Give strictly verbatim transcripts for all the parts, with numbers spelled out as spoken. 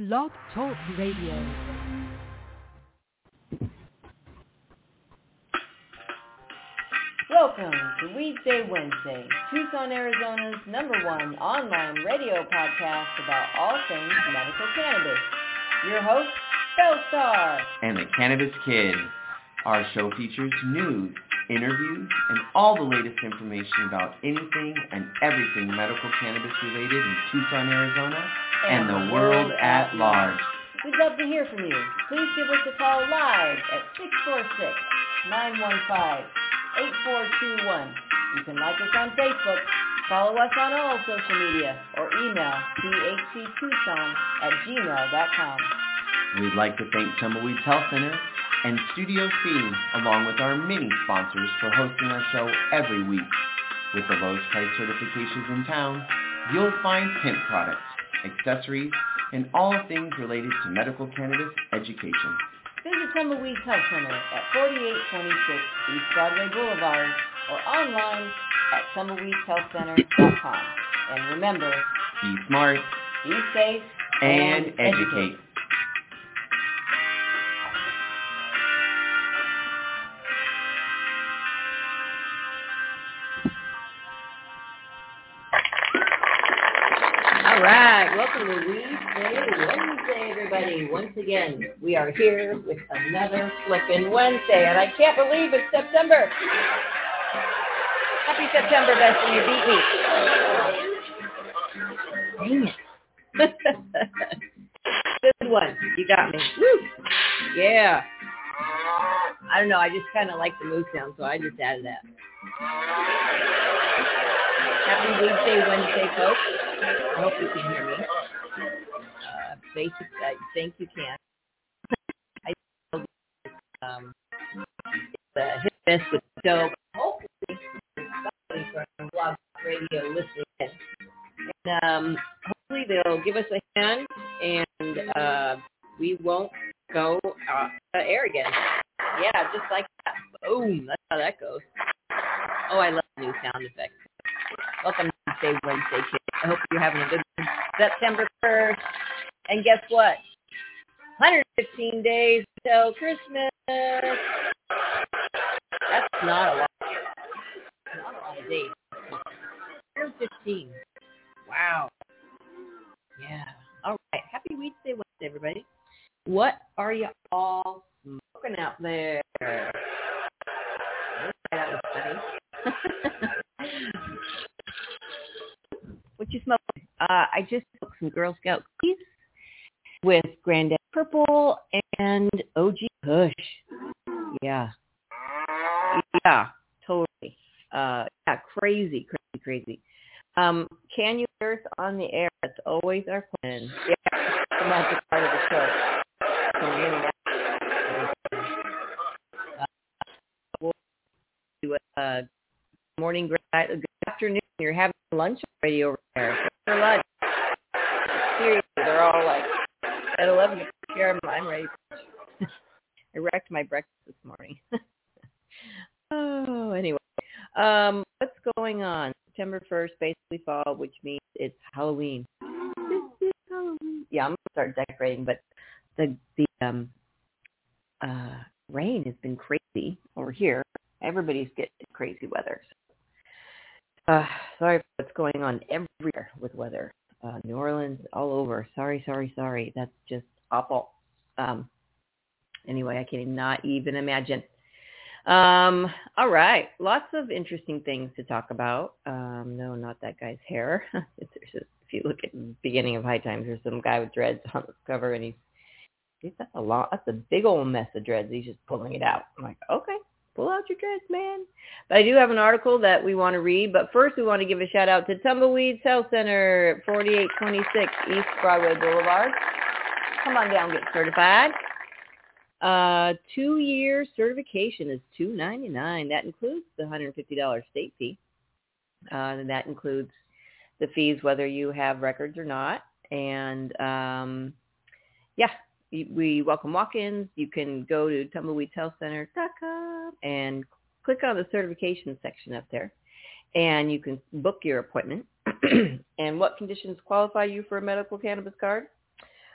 Blog Talk Radio. Welcome to Weedsday Wednesday, Tucson, Arizona's number one online radio podcast about all things medical cannabis. Your host, Bellstar. And the Cannabis Kid. Our show features news, interviews, and all the latest information about anything and everything medical cannabis related in Tucson, Arizona, and, and the world at large. We'd love to hear from you. Please give us a call live at six four six, nine one five, eight four two one. You can like us on Facebook, follow us on all social media, or email t h c tucson at gmail dot com. We'd like to thank Tumbleweeds Health Center and Studio C, along with our many sponsors, for hosting our show every week. With the lowest price certifications in town, you'll find hemp products, accessories, and all things related to medical cannabis education. Visit Tumbleweeds Health Center at forty-eight twenty-six East Broadway Boulevard or online at tumbleweeds health center dot com. And remember, be smart, be safe, and, and educate. educate. All right, welcome to Weedsday Wednesday, everybody. Once again, we are here with another flippin' Wednesday, and I can't believe it's September. Happy September, Bessie, you beat me. Dang it. Good one. You got me. Woo. Yeah. I don't know, I just kind of like the moose sound, so I just added that. Happy Weedsday Wednesday, folks. I hope you can hear me. Uh, basic, I think you can. I um, it's a hit miss with dope. Hopefully, somebody from Blog Radio listening in. And um, hopefully they'll give us a hand, and uh, we won't go uh, air again. Yeah, just like that. Boom. That's how that goes. Oh, I love new sound effects. Welcome to Wednesday, Wednesday, kids. I hope you're having a good one. September first. And guess what? one hundred fifteen days until Christmas. That's not a lot. Not a lot of days. one hundred fifteen. Wow. Yeah. All right. Happy Wednesday, Wednesday, everybody. What are you all smoking out there? That was funny. What you smoking? Uh, I just smoked some Girl Scout cookies with Granddad Purple and O G Kush. Yeah. Yeah, totally. Uh, yeah, crazy, crazy, crazy. Um, Can You Earth on the Air? That's always our plan. Yeah, the magic part of the show. Uh, we'll do a morning, good afternoon. You're having lunch already over there. What's for lunch? Seriously, they're all like, at eleven, I'm I'm ready. I wrecked my breakfast this morning. Oh, anyway. Um, what's going on? September first, basically fall, which means it's Halloween. Halloween. Yeah, I'm going to start decorating, but the, the um, uh, rain has been crazy over here. Everybody's getting crazy weather. Uh, sorry for what's going on everywhere with weather. Uh, New Orleans, all over. Sorry, sorry, sorry. That's just awful. Um, anyway, I cannot even imagine. Um, all right. Lots of interesting things to talk about. Um, no, not that guy's hair. There's just, if you look at the beginning of High Times, there's some guy with dreads on the cover, and he's, he's that's a lot. That's a big old mess of dreads. He's just pulling it out. I'm like, okay. Pull out your dreads, man. But I do have an article that we want to read. But first, we want to give a shout-out to Tumbleweeds Health Center at forty-eight twenty-six East Broadway Boulevard. Come on down and get certified. Uh, two-year certification is two hundred ninety-nine dollars. That includes the one hundred fifty dollars state fee. Uh, and that includes the fees whether you have records or not. And, um, yeah. We welcome walk-ins. You can go to tumbleweeds health center dot com and click on the certification section up there, and you can book your appointment. And what conditions qualify you for a medical cannabis card?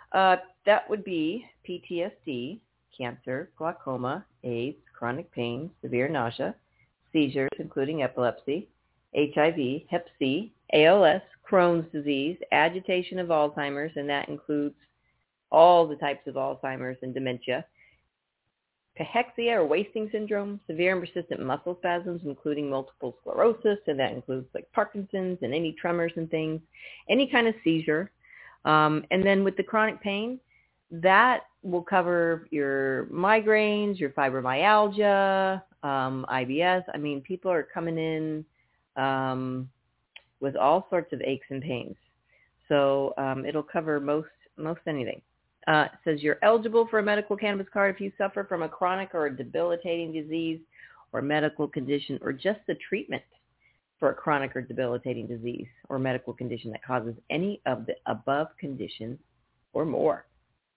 Uh, that would be P T S D, cancer, glaucoma, AIDS, chronic pain, severe nausea, seizures, including epilepsy, H I V, Hep C, A L S, Crohn's disease, agitation of Alzheimer's, and that includes all the types of Alzheimer's and dementia, cachexia or wasting syndrome, severe and persistent muscle spasms, including multiple sclerosis, and that includes like Parkinson's and any tremors and things, any kind of seizure. Um, and then with the chronic pain, that will cover your migraines, your fibromyalgia, um, I B S. I mean, people are coming in um, with all sorts of aches and pains. So um, it'll cover most most anything. Uh, it says you're eligible for a medical cannabis card if you suffer from a chronic or a debilitating disease or medical condition or just the treatment for a chronic or debilitating disease or medical condition that causes any of the above conditions or more.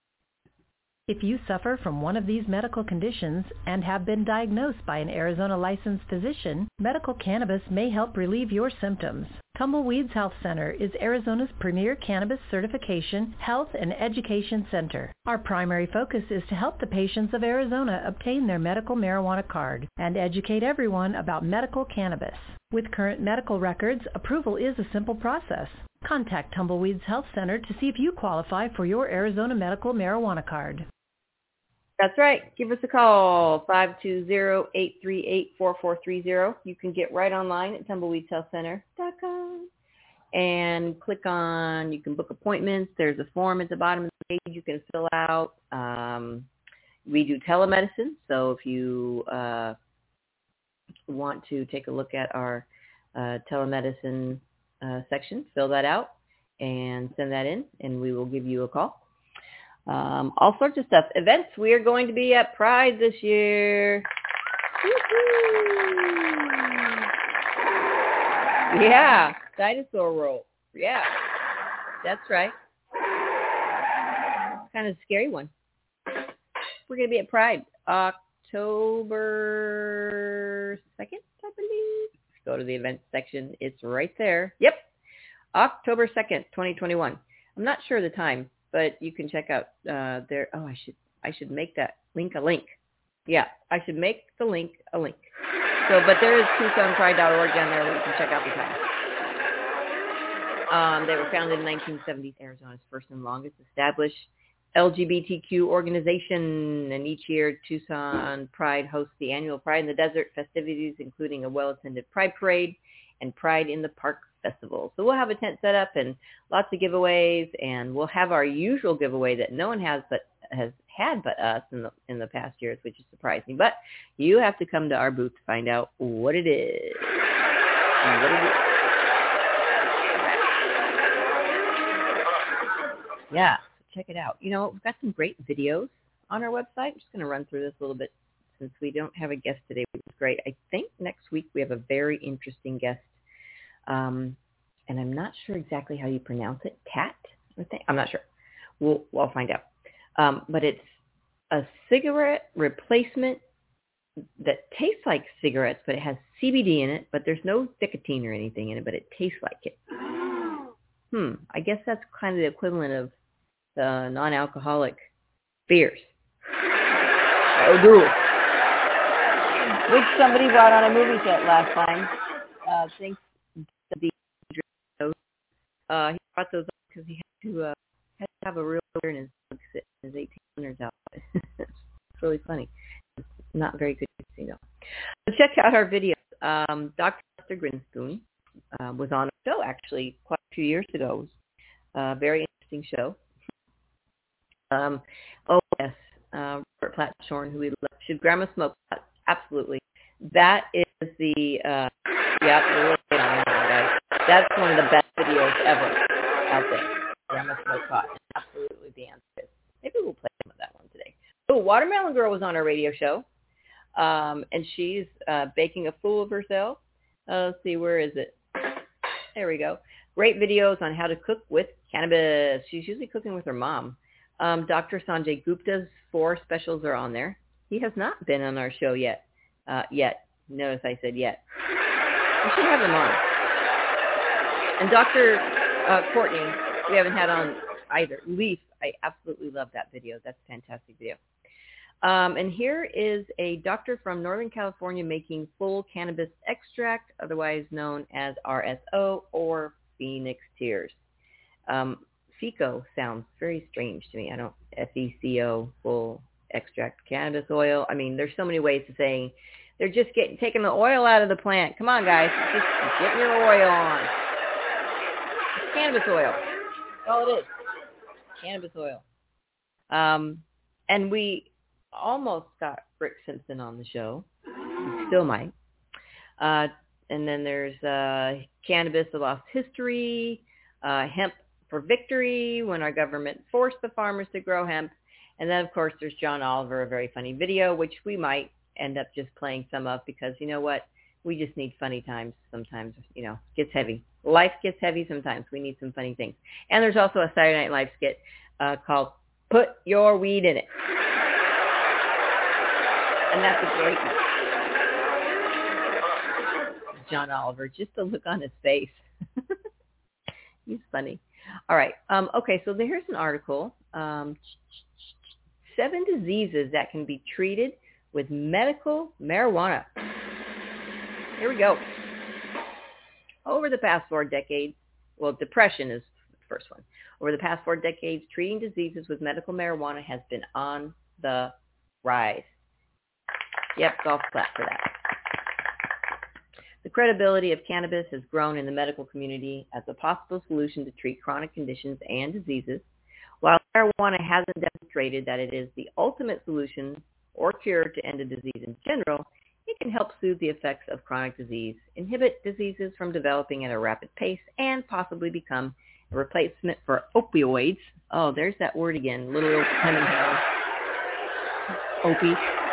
If you suffer from one of these medical conditions and have been diagnosed by an Arizona licensed physician, medical cannabis may help relieve your symptoms. Tumbleweeds Health Center is Arizona's premier cannabis certification, health, and education center. Our primary focus is to help the patients of Arizona obtain their medical marijuana card and educate everyone about medical cannabis. With current medical records, approval is a simple process. Contact Tumbleweeds Health Center to see if you qualify for your Arizona medical marijuana card. That's right. Give us a call, five two zero, eight three eight, four four three zero. You can get right online at tumbleweeds health center dot com and click on, you can book appointments. There's a form at the bottom of the page you can fill out. Um, we do telemedicine, so if you uh, want to take a look at our uh, telemedicine uh, section, fill that out and send that in, and we will give you a call. Um, all sorts of stuff. Events. We are going to be at Pride this year. Woo-hoo. Yeah. Dinosaur roll. Yeah. That's right. Kind of a scary one. We're going to be at Pride October second, I believe. Go to the events section. It's right there. Yep. October second, twenty twenty-one. I'm not sure of the time, but you can check out uh, there. Oh, I should I should make that link a link. Yeah, I should make the link a link. So, but there is Tucson Pride dot org down there where you can check out the time. Um, they were founded in nineteen seventy, Arizona's first and longest established L G B T Q organization, and each year Tucson Pride hosts the annual Pride in the Desert festivities, including a well-attended Pride Parade and Pride in the Park Festival. So we'll have a tent set up and lots of giveaways, and we'll have our usual giveaway that no one has but has had but us in the in the past years, which is surprising. But you have to come to our booth to find out what it is. And what it is. Yeah, check it out. You know, we've got some great videos on our website. I'm just going to run through this a little bit since we don't have a guest today, which is great. I think next week we have a very interesting guest. Um, and I'm not sure exactly how you pronounce it. Tat, I think. I'm not sure. We'll, we'll find out. Um, but it's a cigarette replacement that tastes like cigarettes, but it has C B D in it, but there's no nicotine or anything in it, but it tastes like it. Hmm. I guess that's kind of the equivalent of the non-alcoholic beers. Oh, do. Which somebody brought on a movie set last time. Uh, thanks. Uh, he brought those up because he had to, uh, had to have a real beer in his, his eighteen hundreds out. It's really funny. It's not very good to see, though. So check out our videos. Um, Doctor Lester Grinspoon uh, was on a show, actually, quite a few years ago. It was a very interesting show. Um, oh, yes, uh, Robert Platshorn, who we love. Should Grandma smoke pot? Absolutely. That is the, uh, yeah, we're really good on that one, guys. That's one of the best videos ever out there. Grandma smoke pot. Absolutely the answer is. Maybe we'll play some of that one today. Oh, Watermelon Girl was on our radio show, um, and she's uh, baking a fool of herself. Uh, let's see, where is it? There we go. Great videos on how to cook with cannabis. She's usually cooking with her mom. Um, Doctor Sanjay Gupta's four specials are on there. He has not been on our show yet. Uh, yet. Notice I said yet. We should have him on. And Doctor Uh, Courtney, we haven't had on either. Leaf, I absolutely love that video. That's a fantastic video. Um, and here is a doctor from Northern California making full cannabis extract, otherwise known as R S O or Phoenix Tears. Um, FECO sounds very strange to me. I don't, F E C O, full extract cannabis oil. I mean, there's so many ways to say they're just getting taking the oil out of the plant. Come on, guys. Just getting your oil on. It's cannabis oil. That's all it is. Cannabis oil. Um, and we almost got Rick Simpson on the show. We still might. Uh, and then there's uh, Cannabis, The Lost History, uh, Hemp for Victory, when our government forced the farmers to grow hemp. And then, of course, there's John Oliver, a very funny video, which we might end up just playing some of because, you know what, we just need funny times sometimes. You know, it gets heavy. Life gets heavy sometimes. We need some funny things. And there's also a Saturday Night Live skit uh, called Put Your Weed in It. And that's a great one. John Oliver, just the look on his face. He's funny. All right. Um, okay, so here's an article. Um, seven diseases that can be treated with medical marijuana. Here we go. Over the past four decades, well, depression is the first one. Over the past four decades, treating diseases with medical marijuana has been on the rise. Yep, golf clap for that. The credibility of cannabis has grown in the medical community as a possible solution to treat chronic conditions and diseases. While marijuana hasn't demonstrated that it is the ultimate solution or cure to end a disease in general, it can help soothe the effects of chronic disease, inhibit diseases from developing at a rapid pace, and possibly become a replacement for opioids. Oh, there's that word again, little old Cunningham. Opie.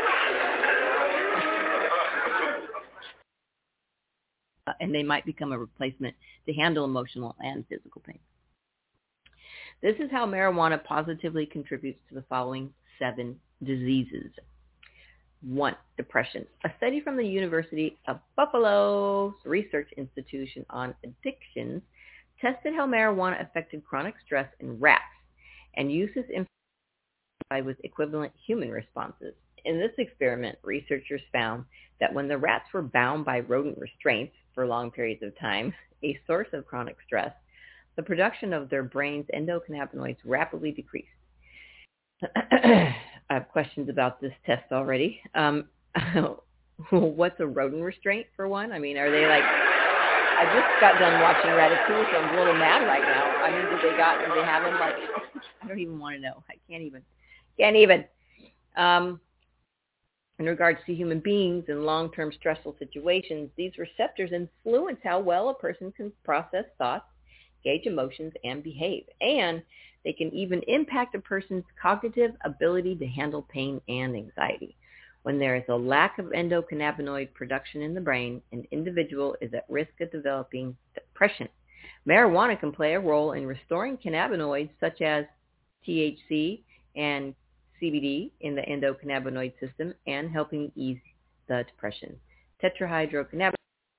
Uh, and they might become a replacement to handle emotional and physical pain. This is how marijuana positively contributes to the following seven diseases. One, depression. A study from the University of Buffalo's Research Institution on Addictions tested how marijuana affected chronic stress in rats and uses information with equivalent human responses. In this experiment, researchers found that when the rats were bound by rodent restraints for long periods of time, a source of chronic stress, the production of their brain's endocannabinoids rapidly decreased. I have questions about this test already. Um, what's a rodent restraint, for one? I mean, are they like, I just got done watching Ratatouille, so I'm a little mad right now. I mean, did they got, did they have them like, I don't even want to know. I can't even, can't even. Um, in regards to human beings in long-term stressful situations, these receptors influence how well a person can process thoughts, gauge emotions, and behave. And they can even impact a person's cognitive ability to handle pain and anxiety. When there is a lack of endocannabinoid production in the brain, an individual is at risk of developing depression. Marijuana can play a role in restoring cannabinoids such as T H C and C B D in the endocannabinoid system and helping ease the depression. Tetrahydrocannabinol.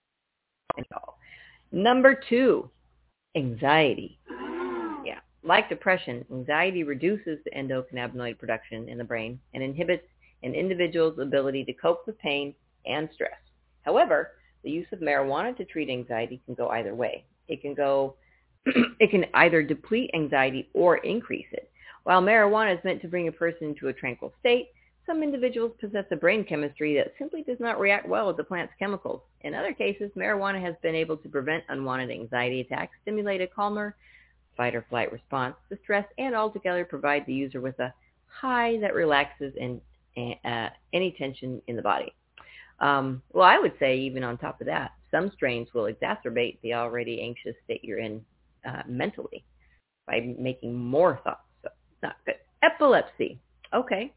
Number two, anxiety. Yeah, like depression, anxiety reduces the endocannabinoid production in the brain and inhibits an individual's ability to cope with pain and stress. However, the use of marijuana to treat anxiety can go either way. It can go, it can either deplete anxiety or increase it. While marijuana is meant to bring a person into a tranquil state, some individuals possess a brain chemistry that simply does not react well with the plant's chemicals. In other cases, marijuana has been able to prevent unwanted anxiety attacks, stimulate a calmer fight or flight response to stress, and altogether provide the user with a high that relaxes and uh, any tension in the body. Um, well, I would say even on top of that, some strains will exacerbate the already anxious state you're in uh, mentally by making more thoughts. So it's not good. Epilepsy. Okay.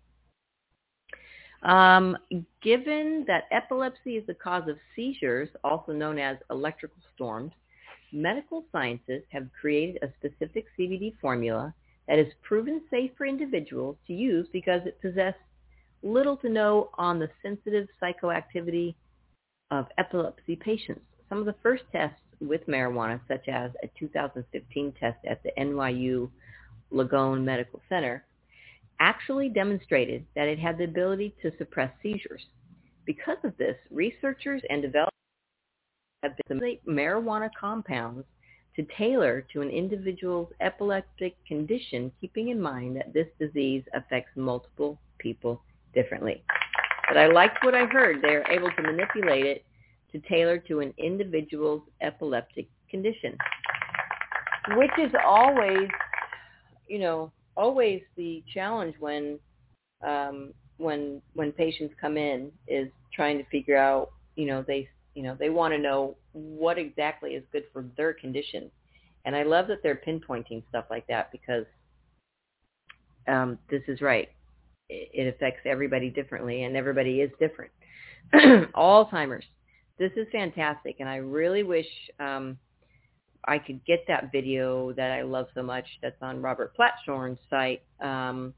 Um, given that epilepsy is the cause of seizures, also known as electrical storms, medical scientists have created a specific C B D formula that is proven safe for individuals to use because it possesses little to no on the sensitive psychoactivity of epilepsy patients. Some of the first tests with marijuana, such as a two thousand fifteen test at the N Y U Langone Medical Center, actually demonstrated that it had the ability to suppress seizures. Because of this, researchers and developers have been simulate marijuana compounds to tailor to an individual's epileptic condition, keeping in mind that this disease affects multiple people differently. But I liked what I heard. They're able to manipulate it to tailor to an individual's epileptic condition, which is always, you know, always the challenge when um, when when patients come in, is trying to figure out, you know, they you know they want to know what exactly is good for their condition. And I love that they're pinpointing stuff like that, because um, this is right. It, it affects everybody differently, and everybody is different. Alzheimer's. This is fantastic, and I really wish um, I could get that video that I love so much that's on Robert Platshorn's site. Um,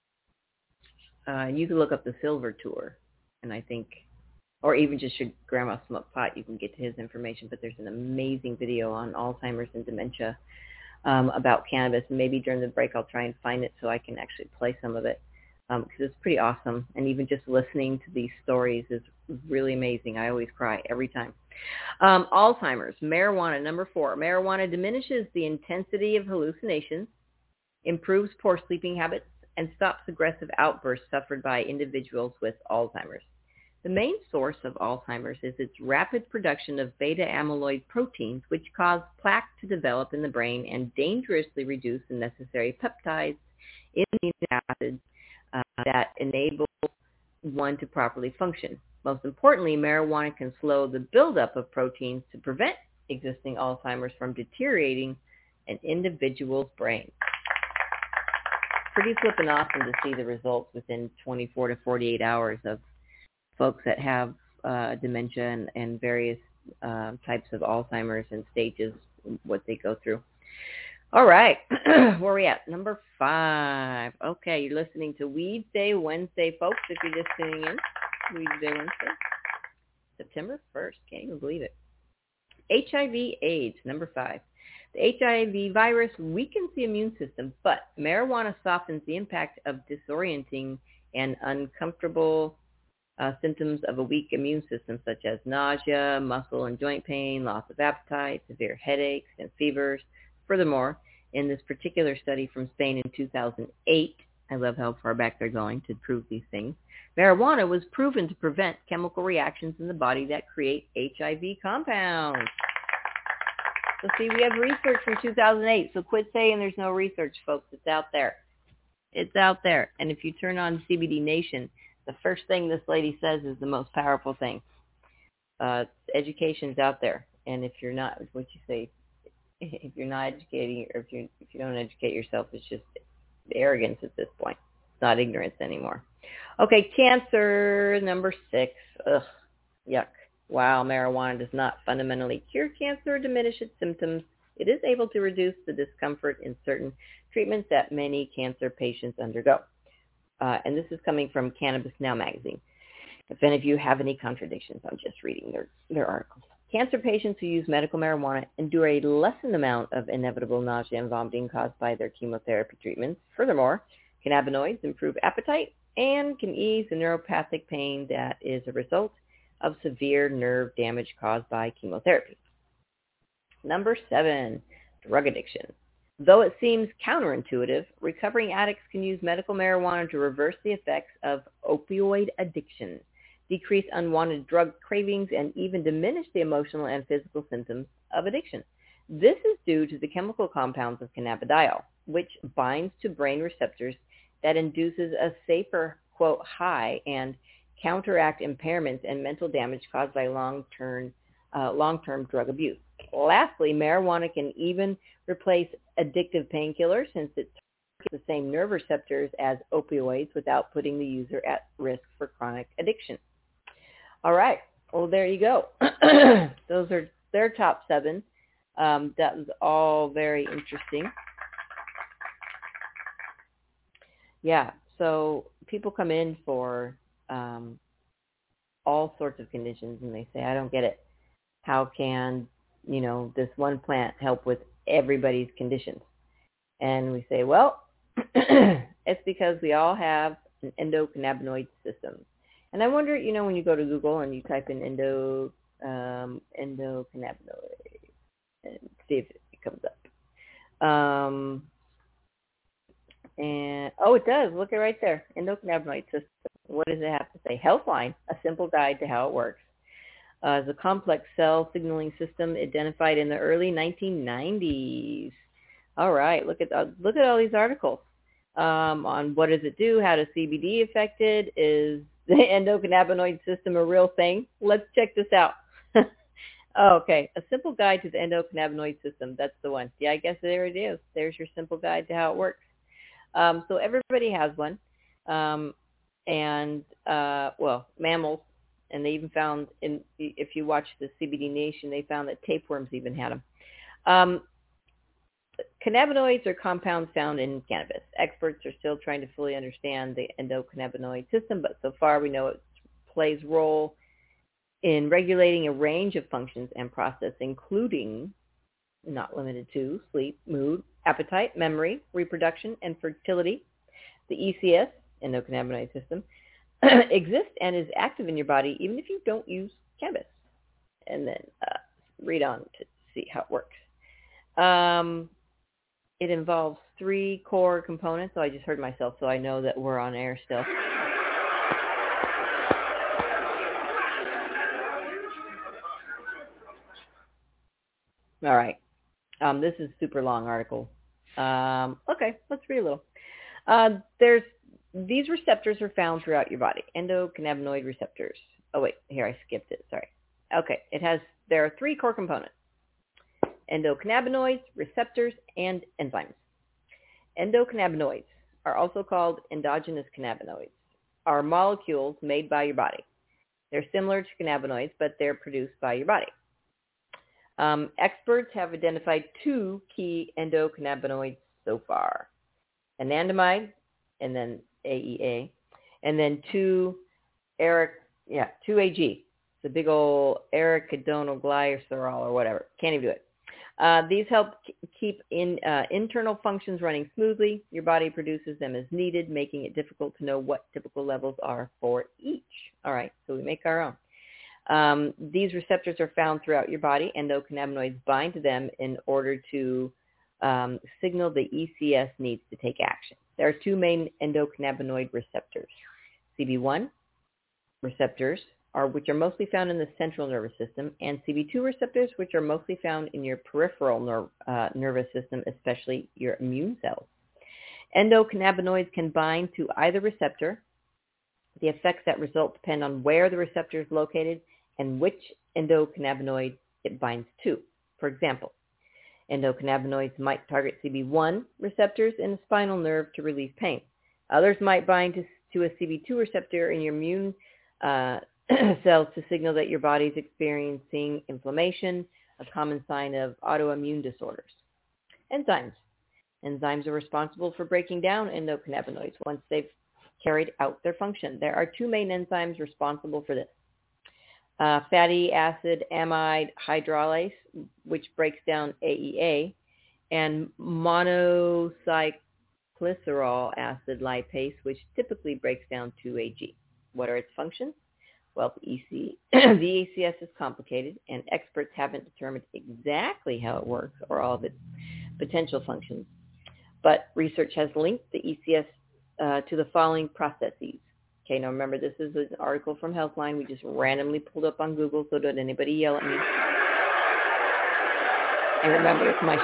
uh, you can look up the Silver Tour, and I think, or even just your Grandma Smoke Pot, you can get to his information. But there's an amazing video on Alzheimer's and dementia um, about cannabis. And maybe during the break I'll try and find it so I can actually play some of it, because um, it's pretty awesome. And even just listening to these stories is really amazing. I always cry every time. Um, Alzheimer's, marijuana, number four. Marijuana diminishes the intensity of hallucinations, improves poor sleeping habits, and stops aggressive outbursts suffered by individuals with Alzheimer's. The main source of Alzheimer's is its rapid production of beta-amyloid proteins, which cause plaque to develop in the brain and dangerously reduce the necessary peptides in the amino acids uh, that enable one to properly function. Most importantly, marijuana can slow the buildup of proteins to prevent existing Alzheimer's from deteriorating an individual's brain. Pretty flippin' awesome to see the results within twenty-four to forty-eight hours of folks that have uh, dementia and, and various uh, types of Alzheimer's and stages, what they go through. All right, where are we at? Number five. Okay, you're listening to Weed Day Wednesday, folks, if you're just tuning in. Weed Day Wednesday, September first. Can't even believe it. H I V AIDS, number five. The H I V virus weakens the immune system, but marijuana softens the impact of disorienting and uncomfortable uh, symptoms of a weak immune system, such as nausea, muscle and joint pain, loss of appetite, severe headaches, and fevers. Furthermore, in this particular study from Spain in two thousand eight, I love how far back they're going to prove these things, marijuana was proven to prevent chemical reactions in the body that create H I V compounds. So see, we have research from two thousand eight, so quit saying there's no research, folks. It's out there. It's out there. And if you turn on C B D Nation, the first thing this lady says is the most powerful thing. Uh, education's out there. And if you're not, what you say, if you're not educating, or if you if you don't educate yourself, it's just arrogance at this point. It's not ignorance anymore. Okay, cancer, number six. Ugh, yuck. While marijuana does not fundamentally cure cancer or diminish its symptoms, it is able to reduce the discomfort in certain treatments that many cancer patients undergo. Uh, and this is coming from Cannabis Now magazine. If any of you have any contradictions, I'm just reading their, their articles. Cancer patients who use medical marijuana endure a lessened amount of inevitable nausea and vomiting caused by their chemotherapy treatments. Furthermore, cannabinoids improve appetite and can ease the neuropathic pain that is a result of severe nerve damage caused by chemotherapy. Number seven, drug addiction. Though it seems counterintuitive, recovering addicts can use medical marijuana to reverse the effects of opioid addiction, decrease unwanted drug cravings, and even diminish the emotional and physical symptoms of addiction. This is due to the chemical compounds of cannabidiol, which binds to brain receptors that induces a safer, quote, high and counteract impairments and mental damage caused by long-term uh, long-term drug abuse. Lastly, marijuana can even replace addictive painkillers since it targets the same nerve receptors as opioids without putting the user at risk for chronic addiction. All right. Well, there you go. Those are their top seven. Um, that was all very interesting. Yeah. So people come in for Um, all sorts of conditions, and they say, I don't get it. How can, you know, this one plant help with everybody's conditions? And we say, well, it's because we all have an endocannabinoid system. And I wonder, you know, when you go to Google and you type in endo, um, endocannabinoid and see if it comes up. Um, and, oh, it does. Look at right there. Endocannabinoid system. What does it have to say? Healthline, a simple guide to how it works. Uh, is a complex cell signaling system identified in the early nineteen nineties. All right, look at uh, look at all these articles um, on what does it do, how does C B D affect it, is the endocannabinoid system a real thing? Let's check this out. Oh, okay, a simple guide to the endocannabinoid system. That's the one. Yeah, I guess there it is. There's your simple guide to how it works. Um, so everybody has one, um, and uh, well, mammals. And they even found, in if you watch the C B D Nation, they found that tapeworms even had them. Um, cannabinoids are compounds found in cannabis. Experts are still trying to fully understand the endocannabinoid system, but so far we know it plays a role in regulating a range of functions and processes, including, not limited to, sleep, mood, appetite, memory, reproduction, and fertility. The E C S, endocannabinoid system, exists and is active in your body even if you don't use cannabis. And then uh, read on to see how it works. Um, it involves three core components. Oh, I just heard myself, so I know that we're on air still. All right. Um, this is a super long article. Um, okay, let's read a little. Uh, there's These receptors are found throughout your body, endocannabinoid receptors. Oh, wait, here I skipped it, sorry. Okay, it has, there are three core components, endocannabinoids, receptors, and enzymes. Endocannabinoids are also called endogenous cannabinoids, are molecules made by your body. They're similar to cannabinoids, but they're produced by your body. Um, experts have identified two key endocannabinoids so far, anandamide, and then A E A, and then two Eric, yeah, two A G. It's a big old arachidonoglycerol or whatever. Can't even do it. Uh, these help k- keep in uh, internal functions running smoothly. Your body produces them as needed, making it difficult to know what typical levels are for each. All right, so we make our own. Um, these receptors are found throughout your body. Endocannabinoids bind to them in order to um, signal the E C S needs to take action. There are two main endocannabinoid receptors, C B one receptors, are, which are mostly found in the central nervous system, and C B two receptors, which are mostly found in your peripheral ner- uh, nervous system, especially your immune cells. Endocannabinoids can bind to either receptor. The effects that result depend on where the receptor is located and which endocannabinoid it binds to. For example, endocannabinoids might target C B one receptors in the spinal nerve to relieve pain. Others might bind to, to a C B two receptor in your immune uh, cells to signal that your body is experiencing inflammation, a common sign of autoimmune disorders. Enzymes. Enzymes are responsible for breaking down endocannabinoids once they've carried out their function. There are two main enzymes responsible for this. Uh, fatty acid amide hydrolase, which breaks down A E A, and monocyclicerol acid lipase, which typically breaks down two A G. What are its functions? Well, the, E C, the E C S is complicated, and experts haven't determined exactly how it works or all of its potential functions. But research has linked the E C S uh, to the following processes. Okay, now remember, this is an article from Healthline. We just randomly pulled up on Google, so don't anybody yell at me. And remember, it's my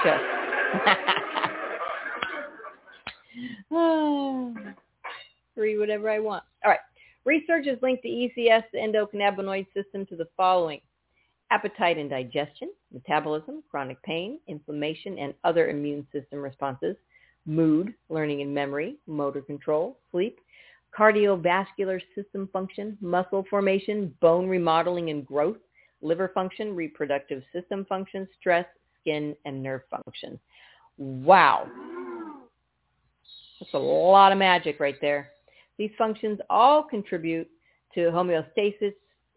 show. Read whatever I want. All right. Research has linked the E C S, the endocannabinoid system, to the following: appetite and digestion, metabolism, chronic pain, inflammation, and other immune system responses, mood, learning and memory, motor control, sleep, cardiovascular system function, muscle formation, bone remodeling and growth, liver function, reproductive system function, stress, skin, and nerve function. Wow. That's a lot of magic right there. These functions all contribute to homeostasis,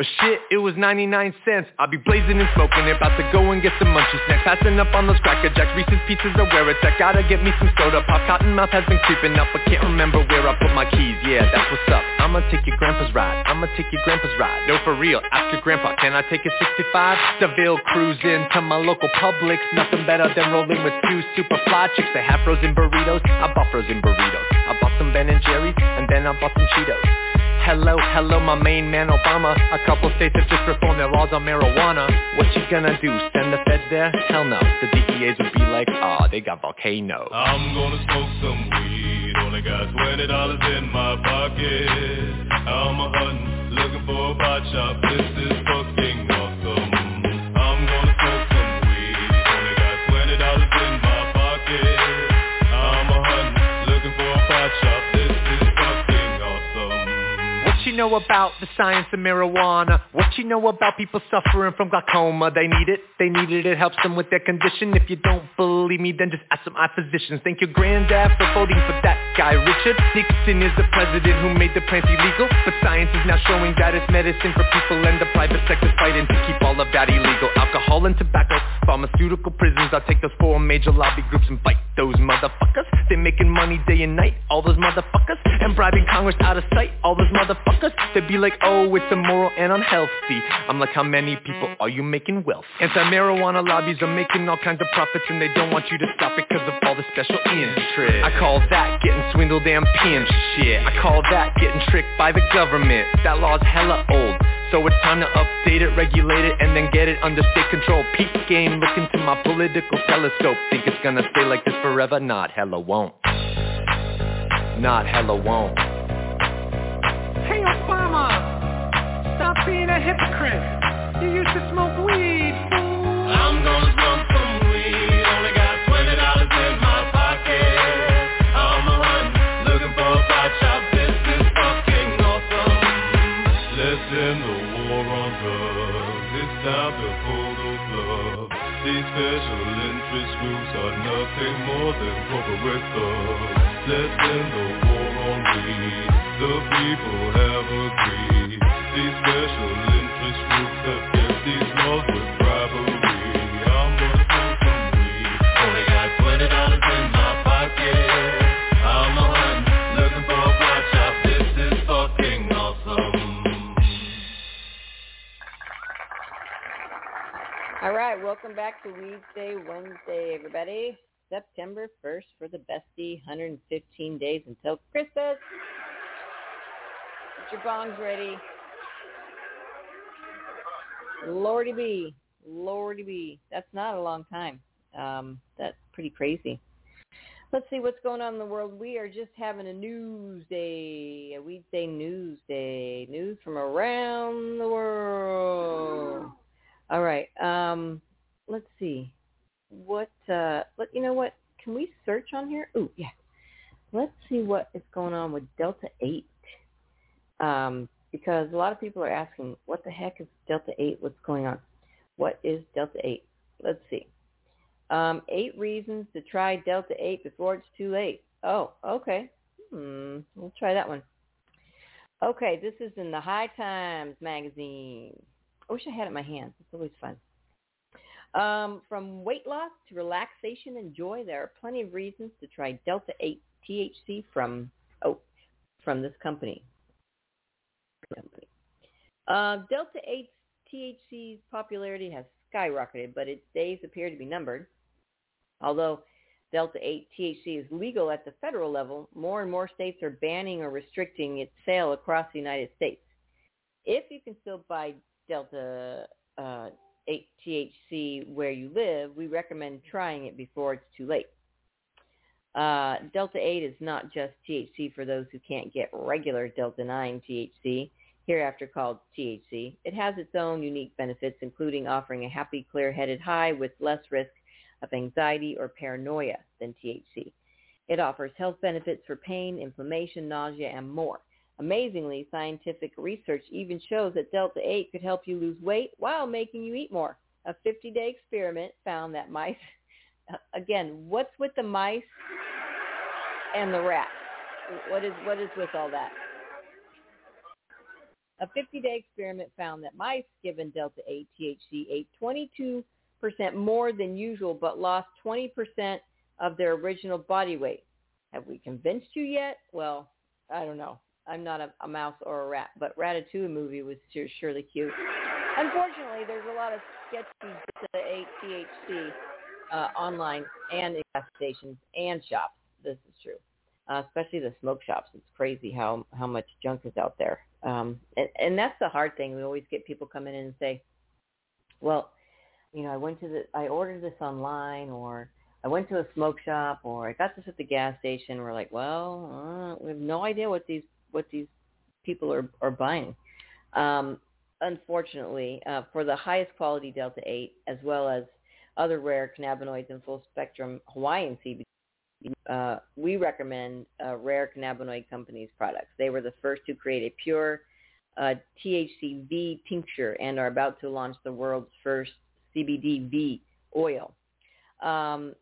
But shit, it was ninety-nine cents. I'll be blazing and smoking, about to go and get some munchies next. Passing up on those Cracker Jacks, Reese's Pieces are where it's at. Gotta get me some soda pop, Cottonmouth has been creeping up, but can't remember where I put my keys. Yeah, that's what's up. I'ma take your grandpa's ride, I'ma take your grandpa's ride. No, for real, ask your grandpa, can I take a sixty-five? Seville cruising to my local Publix. Nothing better than rolling with two super fly chicks. They have frozen burritos, I bought frozen burritos. I bought some Ben and Jerry's, and then I bought some Cheetos. Hello, hello, my main man Obama. A couple states have just reformed their laws on marijuana. What you gonna do, send the feds there? Hell no, the D E As would be like, aw, oh, they got volcanoes. I'm gonna smoke some weed, only got twenty dollars in my pocket. I'm a hunting, looking for a pot shop, this is fucking awesome. I'm gonna smoke some weed, only got twenty dollars in my pocket. I'm a hunting, looking for a pot shop, this is fucking awesome. What you know about the science of marijuana? What you know about people suffering from glaucoma? They need it, they need it, it helps them with their condition. If you don't believe me, then just ask some eye physicians. Thank your granddad for voting for that guy. Richard Nixon is the president who made the plant illegal, but science is now showing that it's medicine for people, and the private sector's fighting to keep all of that illegal. Alcohol and tobacco, pharmaceutical prisons. I'll take those four major lobby groups and fight those motherfuckers. They're making money day and night, all those motherfuckers, and bribing Congress out of sight, all those motherfuckers. They'd be like, oh, it's immoral and unhealthy. I'm like, how many people are you making wealth? Anti-marijuana lobbies are making all kinds of profits, and they don't want you to stop it because of all the special interest. I call that getting swindled and pimped shit. I call that getting tricked by the government. That law's hella old, so it's time to update it, regulate it, and then get it under state control. Peak game, look into my political telescope. Think it's gonna stay like this forever? Not hella won't. Not hella won't. Hey Obama, stop being a hypocrite. You used to smoke weed, fool. I'm gonna smoke some weed, only got twenty dollars in my pocket. I'm a hunting, looking for a pot shop, this is fucking awesome. Let's end the war on drugs, it's time to pull the plug. These special interest groups are nothing more than corporate thugs. Let's end the war on weed, the people have agreed. These special interest groups have kept these laws with bribery. I'm gonna smoke some weed, only got twenty dollars in my pocket. I'm a hunting, looking for a pot shop, this is fucking awesome. All right, welcome back to Weedsday Wednesday, everybody. September first for the bestie, one hundred fifteen days until Christmas. Get your bongs ready. Lordy B, Lordy B. That's not a long time. Um, that's pretty crazy. Let's see what's going on in the world. We are just having a news day, a Weedsday news day. News from around the world. All right. Um, let's see. What, uh, let, you know what? Can we search on here? Ooh, yeah. Let's see what is going on with Delta eight. Um, because a lot of people are asking, what the heck is Delta eight? What's going on? What is Delta eight? Let's see. Um, eight reasons to try Delta eight before it's too late. Oh, okay. Hmm, we'll try that one. Okay, this is in the High Times magazine. I wish I had it in my hands. It's always fun. Um, from weight loss to relaxation and joy, there are plenty of reasons to try Delta eight T H C from, oh, from this company. company. Uh, Delta eight T H C's popularity has skyrocketed, but its days appear to be numbered. Although Delta eight T H C is legal at the federal level, more and more states are banning or restricting its sale across the United States. If you can still buy Delta uh, eight T H C where you live, we recommend trying it before it's too late. Uh, Delta eight is not just T H C for those who can't get regular Delta nine T H C, hereafter called T H C. It has its own unique benefits, including offering a happy, clear-headed high with less risk of anxiety or paranoia than T H C. It offers health benefits for pain, inflammation, nausea, and more. Amazingly, scientific research even shows that Delta eight could help you lose weight while making you eat more. A fifty-day experiment found that mice, again, what's with the mice and the rats? What is what is with all that? A fifty-day experiment found that mice given Delta eight T H C ate twenty-two percent more than usual, but lost twenty percent of their original body weight. Have we convinced you yet? Well, I don't know. I'm not a, a mouse or a rat, but Ratatouille movie was sure, surely cute. Unfortunately, there's a lot of sketchy Delta eight T H C uh, online and in gas stations and shops. This is true, uh, especially the smoke shops. It's crazy how, how much junk is out there. Um, and, and that's the hard thing. We always get people come in and say, well, you know, I went to the, I ordered this online, or I went to a smoke shop, or I got this at the gas station. We're like, well, uh, we have no idea what these what these people are, are buying. Um, unfortunately, uh, for the highest quality Delta eight, as well as other rare cannabinoids and full-spectrum Hawaiian C B D, uh, we recommend uh, Rare Cannabinoid Company's products. They were the first to create a pure uh, T H C V tincture and are about to launch the world's first C B D V oil. Um,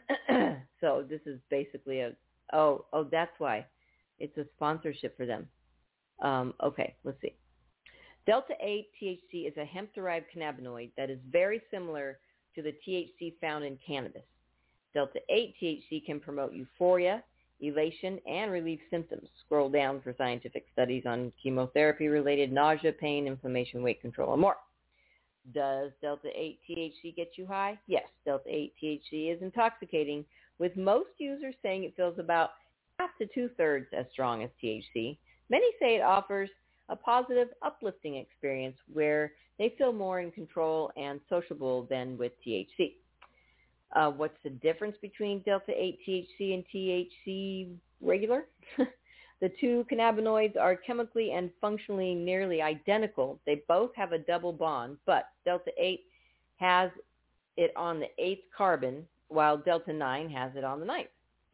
so this is basically a, oh, oh, that's why. It's a sponsorship for them. Um, okay, let's see. Delta eight T H C is a hemp-derived cannabinoid that is very similar to the T H C found in cannabis. Delta eight T H C can promote euphoria, elation, and relieve symptoms. Scroll down for scientific studies on chemotherapy-related nausea, pain, inflammation, weight control, and more. Does Delta eight T H C get you high? Yes, Delta eight T H C is intoxicating, with most users saying it feels about half to two-thirds as strong as T H C. Many say it offers a positive, uplifting experience where they feel more in control and sociable than with T H C. Uh, what's the difference between Delta eight T H C and T H C regular? The two cannabinoids are chemically and functionally nearly identical. They both have a double bond, but Delta eight has it on the eighth carbon, while Delta nine has it on the ninth.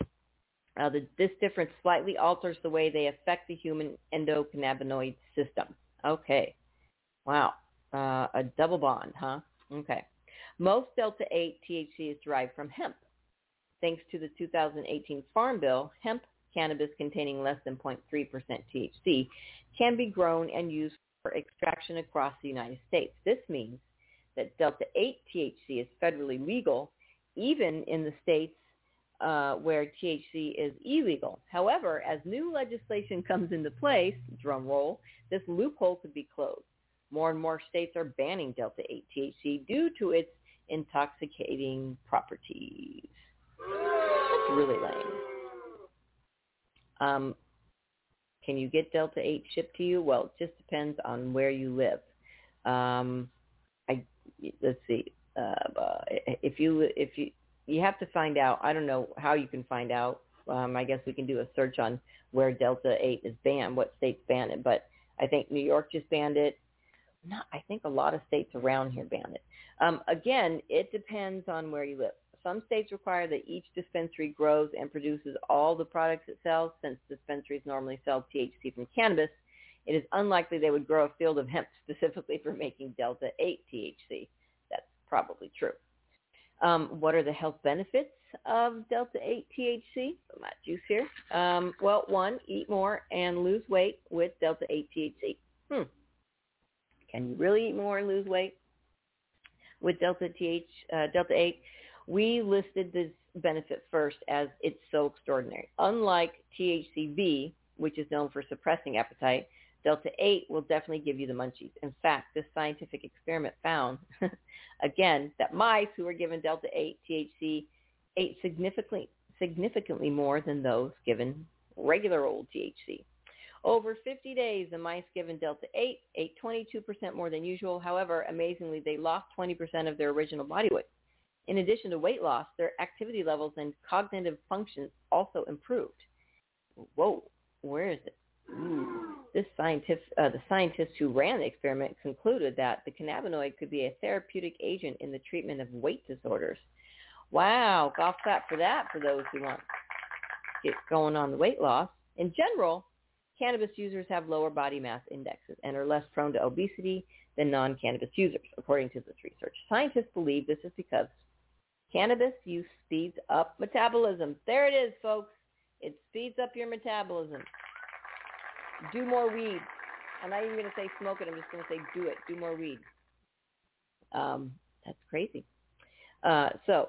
Uh, the, this difference slightly alters the way they affect the human endocannabinoid system. Okay. Wow. Uh, a double bond, huh? Okay. Most Delta eight T H C is derived from hemp. Thanks to the two thousand eighteen Farm Bill, hemp cannabis containing less than zero point three percent T H C can be grown and used for extraction across the United States. This means that Delta eight T H C is federally legal, even in the states uh, where T H C is illegal. However, as new legislation comes into place, drum roll, this loophole could be closed. More and more states are banning Delta eight T H C due to its intoxicating properties. That's really lame. Um, can you get Delta eight shipped to you? Well, it just depends on where you live. Um, I let's see. Uh, if you if you you have to find out. I don't know how you can find out. Um, I guess we can do a search on where Delta eight is banned, what states ban it. But I think New York just banned it. Not, I think a lot of states around here ban it. Um, again, it depends on where you live. Some states require that each dispensary grows and produces all the products it sells. Since dispensaries normally sell T H C from cannabis, it is unlikely they would grow a field of hemp specifically for making Delta eight T H C. That's probably true. Um, what are the health benefits of Delta eight T H C? My juice here. Um, well, one, eat more and lose weight with Delta eight T H C. Hmm. Can you really eat more and lose weight with Delta T H, uh, Delta eight? We listed this benefit first as it's so extraordinary. Unlike T H C V, which is known for suppressing appetite, Delta eight will definitely give you the munchies. In fact, this scientific experiment found, again, that mice who were given Delta eight T H C ate significantly, significantly more than those given regular old T H C. Over fifty days, the mice given Delta eight ate twenty-two percent more than usual. However, amazingly, they lost twenty percent of their original body weight. In addition to weight loss, their activity levels and cognitive functions also improved. Whoa, where is it? Ooh. This scientist, uh, the scientists who ran the experiment concluded that the cannabinoid could be a therapeutic agent in the treatment of weight disorders. Wow, golf clap for that for those who want to get going on the weight loss. In general, cannabis users have lower body mass indexes and are less prone to obesity than non-cannabis users, according to this research. Scientists believe this is because cannabis use speeds up metabolism. There it is, folks. It speeds up your metabolism. Do more weed. I'm not even going to say smoke it. I'm just going to say do it. Do more weed. Um, that's crazy. Uh, so,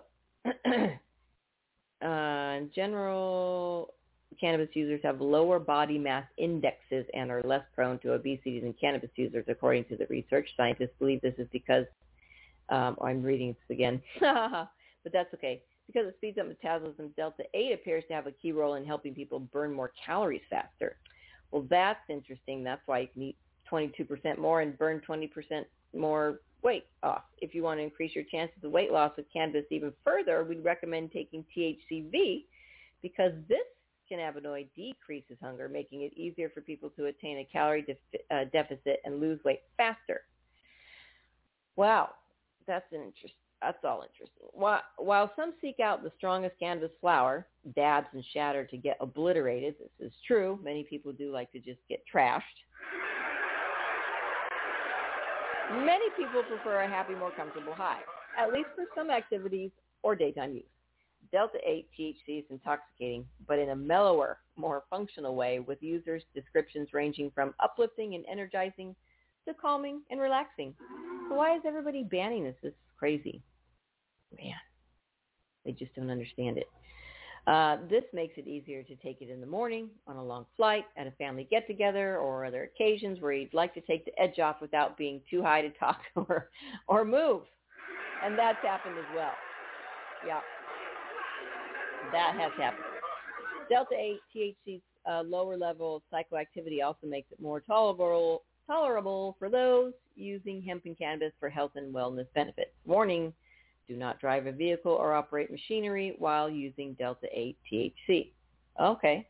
uh, in general, cannabis users have lower body mass indexes and are less prone to obesity than cannabis users, according to the research. Scientists believe this is because, um, I'm reading this again, but that's okay. Because it speeds up metabolism, delta eight appears to have a key role in helping people burn more calories faster. Well, that's interesting. That's why you can eat twenty-two percent more and burn twenty percent more weight off. If you want to increase your chances of weight loss with cannabis even further, we'd recommend taking T H C V because this cannabinoid decreases hunger, making it easier for people to attain a calorie def- uh, deficit and lose weight faster. Wow, that's an interest. That's all interesting. While, while some seek out the strongest cannabis flower, dabs and shatter, to get obliterated, this is true. Many people do like to just get trashed. Many people prefer a happy, more comfortable high, at least for some activities or daytime use. delta eight T H C is intoxicating, but in a mellower, more functional way, with users' descriptions ranging from uplifting and energizing to calming and relaxing. So why is everybody banning this? This is crazy. Man, they just don't understand it. Uh, this makes it easier to take it in the morning, on a long flight, at a family get-together, or other occasions where you'd like to take the edge off without being too high to talk or, or move. And that's happened as well. Yeah, that has happened. delta eight T H C's uh, lower level of psychoactivity also makes it more tolerable, tolerable for those using hemp and cannabis for health and wellness benefits. Warning: do not drive a vehicle or operate machinery while using delta eight T H C. Okay.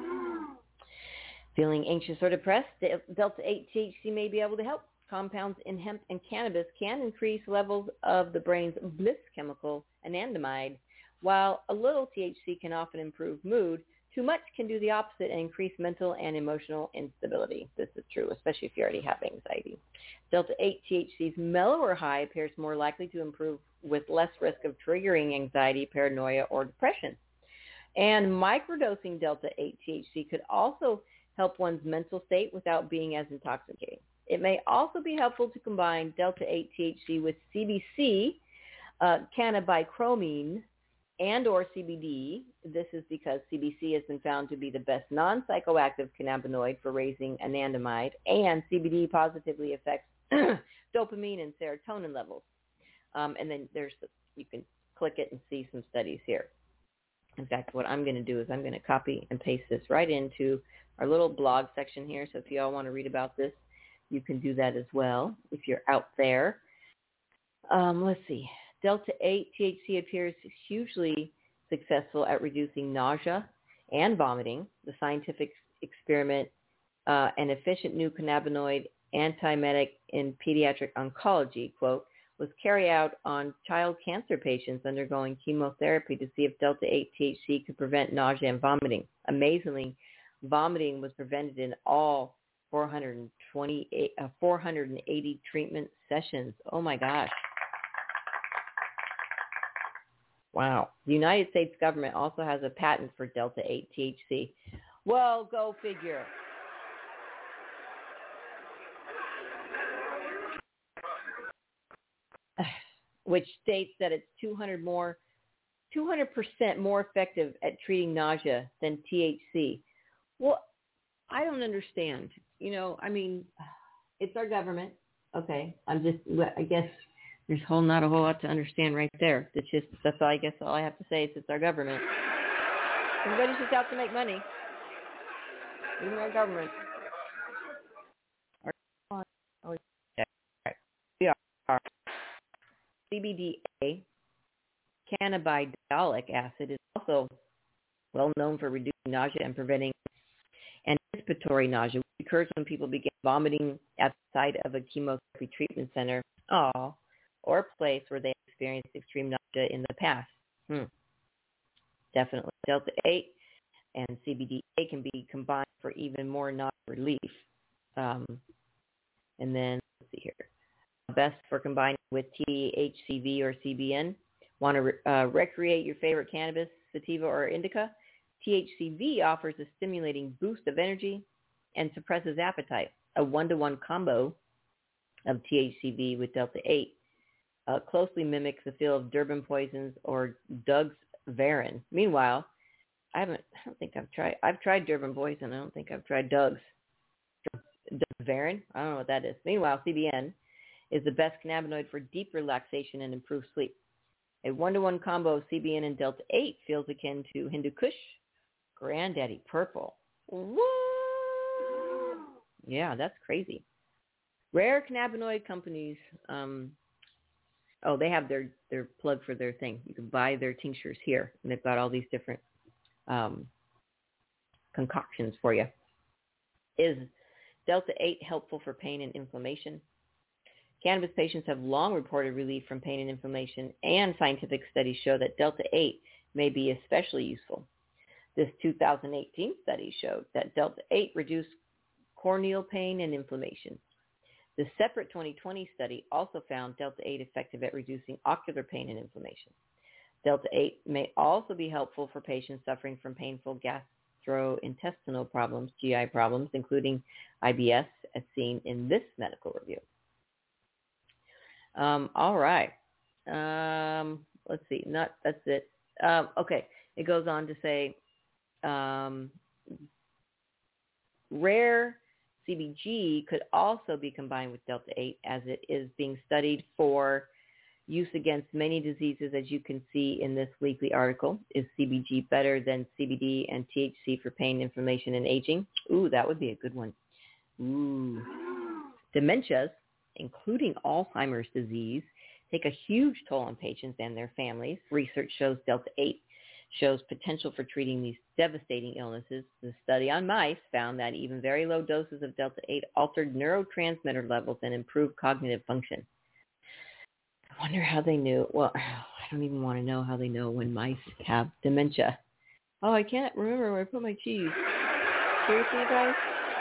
Feeling anxious or depressed? delta eight T H C may be able to help. Compounds in hemp and cannabis can increase levels of the brain's bliss chemical, anandamide. While a little T H C can often improve mood, too much can do the opposite and increase mental and emotional instability. This is true, especially if you already have anxiety. delta eight T H C's mellower high appears more likely to improve with less risk of triggering anxiety, paranoia, or depression. And microdosing delta eight T H C could also help one's mental state without being as intoxicating. It may also be helpful to combine delta eight T H C with C B C, uh, cannabichromine, and or C B D. This is because C B C has been found to be the best non-psychoactive cannabinoid for raising anandamide, and C B D positively affects dopamine and serotonin levels. Um, and then there's, you can click it and see some studies here. In fact, what I'm going to do is I'm going to copy and paste this right into our little blog section here. So if you all want to read about this, you can do that as well if you're out there. Um, let's see. delta eight T H C appears hugely successful at reducing nausea and vomiting. The scientific experiment, uh, an efficient new cannabinoid antiemetic in pediatric oncology, quote, was carried out on child cancer patients undergoing chemotherapy to see if delta eight T H C could prevent nausea and vomiting. Amazingly, vomiting was prevented in all four hundred twenty-eight, uh, four hundred eighty treatment sessions. Oh my gosh. Wow. The United States government also has a patent for delta eight T H C. Well, go figure. Which states that it's two hundred more, two hundred percent more effective at treating nausea than T H C. Well, I don't understand. You know, I mean, it's our government. Okay, I'm just, I guess there's whole not a whole lot to understand right there. It's just, that's all I guess all I have to say is it's our government. Everybody's just out to make money. Even our government. Our, oh, yeah. We are. C B D A, cannabidiolic acid, is also well known for reducing nausea and preventing anticipatory nausea, which occurs when people begin vomiting at the site of a chemotherapy treatment center oh, or a place where they experienced extreme nausea in the past. Hmm. Definitely. delta eight and C B D A can be combined for even more nausea relief. Um, and then, let's see here. Best for combining with T H C V or C B N. Want to re- uh, recreate your favorite cannabis, sativa, or indica? T H C V offers a stimulating boost of energy and suppresses appetite. a one-to-one combo of T H C V with Delta eight uh, closely mimics the feel of Durban poisons or Doug's Varin. Meanwhile, I haven't, I don't think I've tried, I've tried Durban poison. I don't think I've tried Doug's. Doug's Varin? I don't know what that is. Meanwhile, C B N is the best cannabinoid for deep relaxation and improved sleep. A one-to-one combo of C B N and Delta eight feels akin to Hindu Kush, Granddaddy Purple. What? Yeah, that's crazy. Rare cannabinoid companies, um, oh, they have their, their plug for their thing. You can buy their tinctures here, and they've got all these different um, concoctions for you. Is Delta eight helpful for pain and inflammation? Cannabis patients have long reported relief from pain and inflammation, and scientific studies show that Delta eight may be especially useful. This two thousand eighteen study showed that Delta eight reduced corneal pain and inflammation. The separate twenty twenty study also found Delta eight effective at reducing ocular pain and inflammation. Delta eight may also be helpful for patients suffering from painful gastrointestinal problems, G I problems, including I B S, as seen in this medical review. Um, all right. Um, let's see. Not that's it. Um, okay. It goes on to say um, rare C B G could also be combined with Delta eight, as it is being studied for use against many diseases, as you can see in this weekly article. Is C B G better than C B D and T H C for pain, inflammation, and aging? Ooh, that would be a good one. Ooh. Dementias, including Alzheimer's disease, take a huge toll on patients and their families. Research shows Delta eight shows potential for treating these devastating illnesses. The study on mice found that even very low doses of Delta eight altered neurotransmitter levels and improved cognitive function. I wonder how they knew. Well, I don't even want to know how they know when mice have dementia. Oh, I can't remember where I put my cheese. Seriously, guys?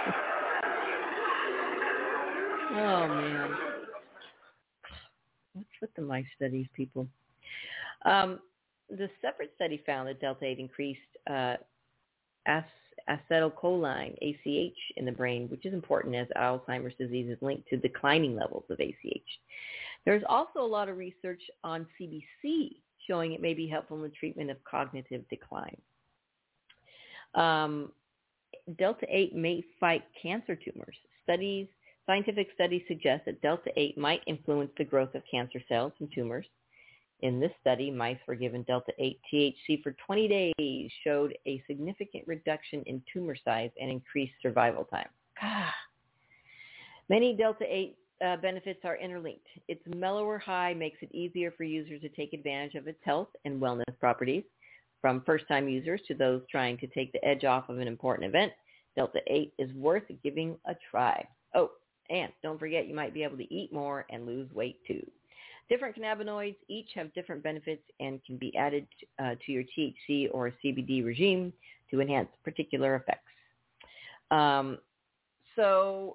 Oh, man. What's with the mice studies, people? Um, the separate study found that Delta eight increased uh, ac- acetylcholine, A C H, in the brain, which is important as Alzheimer's disease is linked to declining levels of A C H. There's also a lot of research on C B C showing it may be helpful in the treatment of cognitive decline. Um, Delta eight may fight cancer tumors. Studies Scientific studies suggest that Delta eight might influence the growth of cancer cells and tumors. In this study, mice were given Delta eight T H C for twenty days, showed a significant reduction in tumor size and increased survival time. Ah. Many Delta eight uh, benefits are interlinked. Its mellower high makes it easier for users to take advantage of its health and wellness properties. From first-time users to those trying to take the edge off of an important event, Delta eight is worth giving a try. Oh, and don't forget, you might be able to eat more and lose weight too. Different cannabinoids each have different benefits and can be added uh, to your T H C or C B D regime to enhance particular effects. Um, so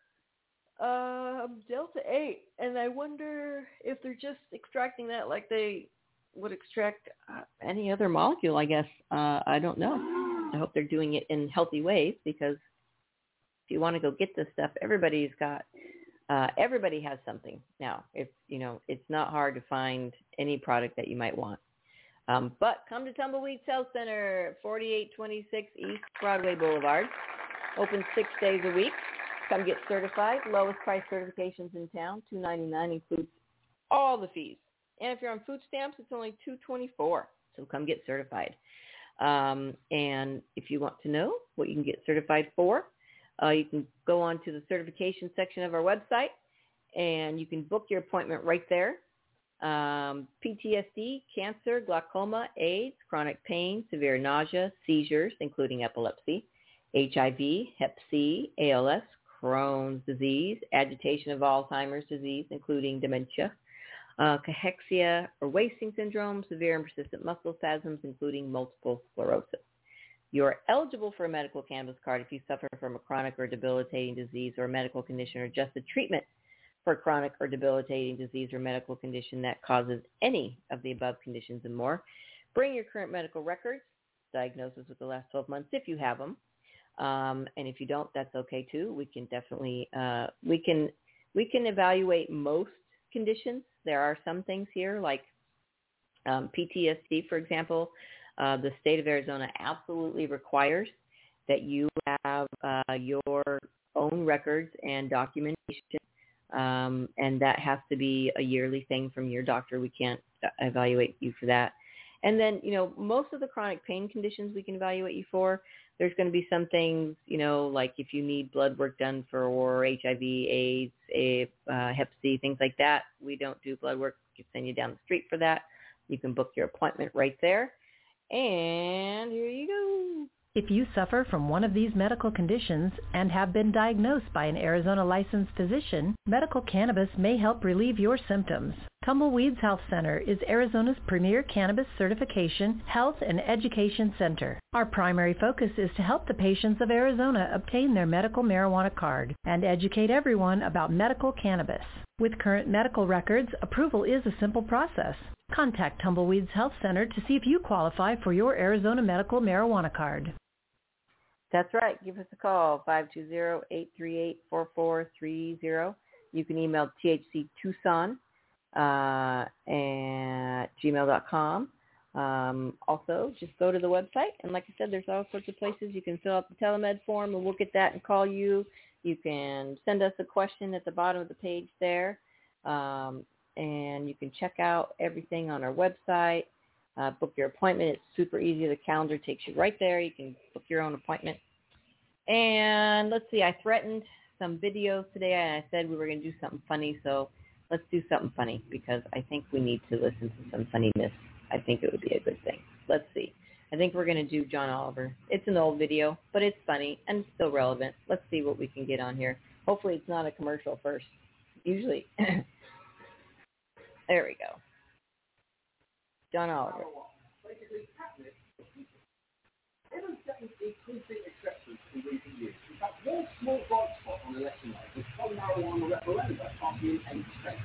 uh, Delta eight, and I wonder if they're just extracting that like they would extract uh, any other molecule, I guess. Uh, I don't know. I hope they're doing it in healthy ways, because if you want to go get this stuff, everybody's got, uh, everybody has something now. It's, you know, it's not hard to find any product that you might want. Um, but come to Tumbleweed Health Center, forty-eight twenty-six East Broadway Boulevard. Open six days a week. Come get certified. Lowest price certifications in town. two ninety-nine includes all the fees. And if you're on food stamps, it's only two twenty-four. So come get certified. Um, and if you want to know what you can get certified for, Uh, you can go on to the certification section of our website, and you can book your appointment right there. Um, P T S D, cancer, glaucoma, AIDS, chronic pain, severe nausea, seizures, including epilepsy, H I V, hep C, A L S, Crohn's disease, agitation of Alzheimer's disease, including dementia, uh, cachexia or wasting syndrome, severe and persistent muscle spasms, including multiple sclerosis. You are eligible for a medical cannabis card if you suffer from a chronic or debilitating disease or a medical condition, or just a treatment for a chronic or debilitating disease or medical condition that causes any of the above conditions and more. Bring your current medical records, diagnosis with the last twelve months if you have them, Um, and if you don't, that's okay too. We can definitely uh, we can we can evaluate most conditions. There are some things here like um, P T S D, for example. Uh, the state of Arizona absolutely requires that you have uh, your own records and documentation, um, and that has to be a yearly thing from your doctor. We can't evaluate you for that. And then, you know, most of the chronic pain conditions we can evaluate you for, there's going to be some things, you know, like if you need blood work done for or H I V, AIDS, a, uh, Hep C, things like that. We don't do blood work. We can send you down the street for that. You can book your appointment right there. And here you go. If you suffer from one of these medical conditions and have been diagnosed by an Arizona licensed physician, medical cannabis may help relieve your symptoms. Tumbleweeds Health Center is Arizona's premier cannabis certification, health, and education center. Our primary focus is to help the patients of Arizona obtain their medical marijuana card and educate everyone about medical cannabis. With current medical records, approval is a simple process. Contact Tumbleweeds Health Center to see if you qualify for your Arizona medical marijuana card. That's right. Give us a call, five two zero, eight three eight, four four three zero. You can email T H C Tucson uh, at gmail dot com. Um, also, just go to the website. And like I said, there's all sorts of places you can fill out the telemed form, and we'll get that and call you. You can send us a question at the bottom of the page there. Um, and you can check out everything on our website. Uh, book your appointment. It's super easy. The calendar takes you right there. You can book your own appointment. And let's see, I threatened some videos today, and I said we were going to do something funny, so let's do something funny because I think we need to listen to some funniness. I think it would be a good thing. Let's see. I think we're going to do John Oliver. It's an old video, but it's funny and still relevant. Let's see what we can get on here. Hopefully it's not a commercial first. Usually. There we go. John Oliver. Basically, catnip isn't getting increasing acceptance in recent years. In fact, one small bright spot on election night was some marijuana referenda passing in eight states.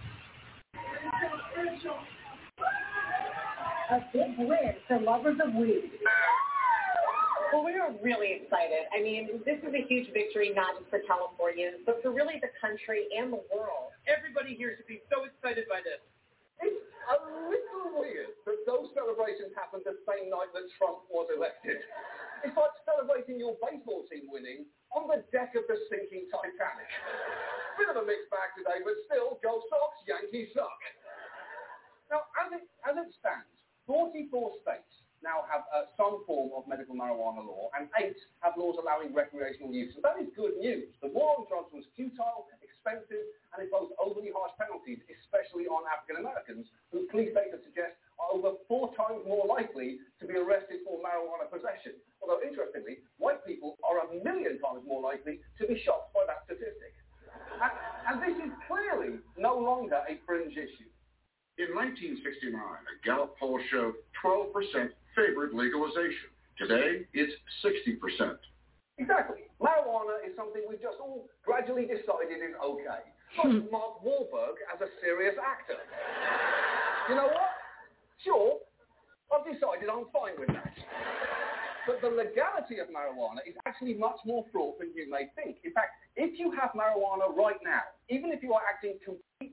A big win for lovers of weed. Well, we are really excited. I mean, this is a huge victory, not just for Californians, but for really the country and the world. Everybody here should be so excited by this. It's a little weird that those celebrations happened the same night that Trump was elected. It's like celebrating your baseball team winning on the deck of the sinking Titanic. Bit of a mixed bag today, but still, go Sox, Yankees suck. Now, as it, as it stands, forty-four states now have uh, some form of medical marijuana law, and eight have laws allowing recreational use. So that is good news. The war on drugs was futile, expensive, and imposed overly harsh penalties, especially on African Americans, who police data suggests are over four times more likely to be arrested for marijuana possession. Although, interestingly, white people are a million times more likely to be shocked by that statistic. And, and this is clearly no longer a fringe issue. In nineteen sixty-nine, a Gallup poll showed twelve percent favored legalization. Today, it's sixty percent. Exactly. Marijuana is something we've just all gradually decided is okay. Like Mark Wahlberg as a serious actor. You know what? Sure, I've decided I'm fine with that. But the legality of marijuana is actually much more fraught than you may think. In fact, if you have marijuana right now, even if you are acting completely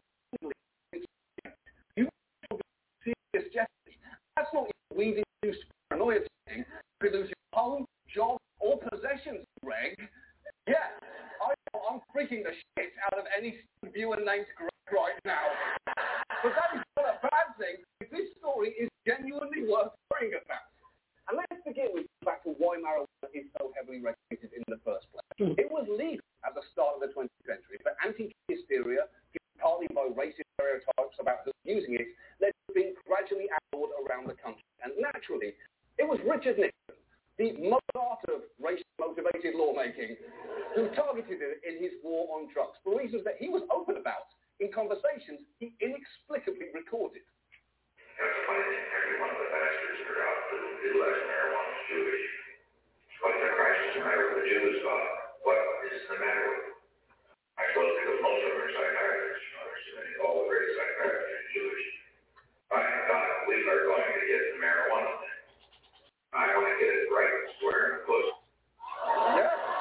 serious jeopardy, that's not weed-induced paranoia thing. You could lose your home, job, or possessions, Greg. Yeah, I, I'm freaking the shit out of any viewer named Greg right now. But that is not a bad thing. This story is genuinely worth worrying about. And let's begin with back to why marijuana is so heavily regulated in the first place. It was legal at the start of the twentieth century, but anti-hysteria, partly by racist stereotypes about who's using it, led to being gradually outlawed around the country. And naturally, it was Richard Nixon, the Mozart of race-motivated lawmaking, who targeted it in his war on drugs for reasons that he was open about in conversations he inexplicably recorded. Every one of the pastors throughout the Midwest marijuana is Jewish. What's the crisis the matter with the Jews, Bob? What is the matter with them? I suppose because most of them are psychiatrists, you know, all the great psychiatrists are Jewish. I thought we are going to get the marijuana thing. I want to get it right square in the pussy. Yeah.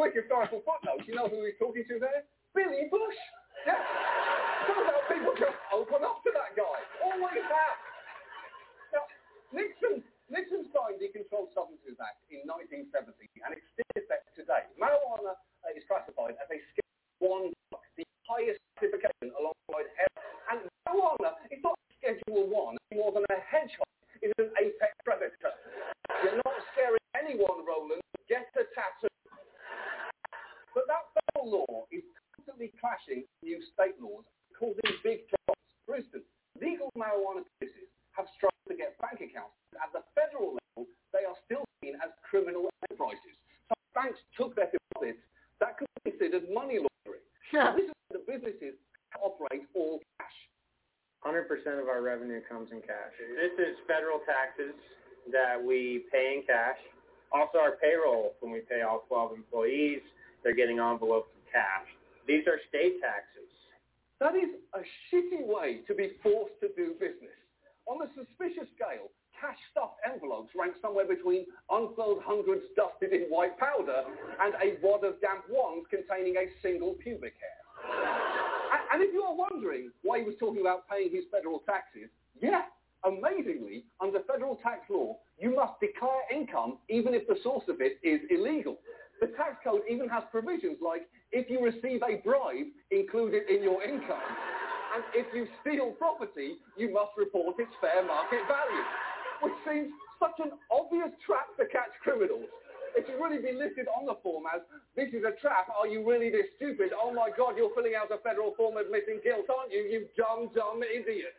quick historical footnote. You know who he's talking to there? Billy Bush. Yeah. Turns out people just open up to that guy. Always have. Now, Nixon, Nixon signed the Controlled Substances Act in nineteen seventy, and it's still in effect today. Marijuana uh, is classified as a Schedule One drug, the highest classification alongside heroin. And marijuana is not Schedule One any more than a hedgehog is an apex predator. You're not scaring anyone, Roland. Get a tattoo. But that federal law is constantly clashing with new state laws, causing big troubles. For instance, legal marijuana businesses have struggled to get bank accounts. At the federal level, they are still seen as criminal enterprises. So banks took their deposits. That could be considered money laundering. Sure. This is why the businesses operate all cash. one hundred percent of our revenue comes in cash. This is federal taxes that we pay in cash. Also our payroll, when we pay all twelve employees, they're getting envelopes of cash. These are state taxes. That is a shitty way to be forced to do business. On a suspicious scale, cash-stuffed envelopes rank somewhere between unfurled hundreds dusted in white powder and a wad of damp wands containing a single pubic hair. And if you are wondering why he was talking about paying his federal taxes, yeah, amazingly, under federal tax law, you must declare income even if the source of it is illegal. The tax code even has provisions like if you receive a bribe, include it in your income. And if you steal property, you must report its fair market value, which seems such an obvious trap to catch criminals. It should really be listed on the form as, this is a trap, are you really this stupid? Oh my God, you're filling out a federal form admitting guilt, aren't you, you dumb, dumb idiot.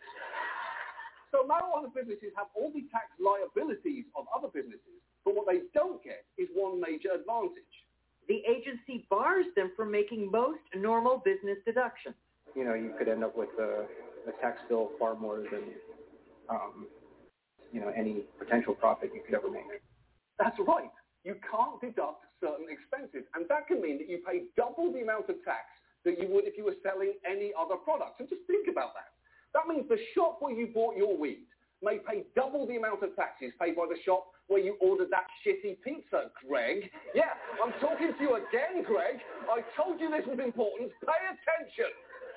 So marijuana businesses have all the tax liabilities of other businesses, but what they don't get is one major advantage. The agency bars them from making most normal business deductions. You know, you could end up with a, a tax bill far more than, um, you know, any potential profit you could ever make. That's right. You can't deduct certain expenses, and that can mean that you pay double the amount of tax that you would if you were selling any other product. And just think about that. That means the shop where you bought your weed may pay double the amount of taxes paid by the shop where you ordered that shitty pizza, Greg. Yeah, I'm talking to you again, Greg. I told you this was important. Pay attention.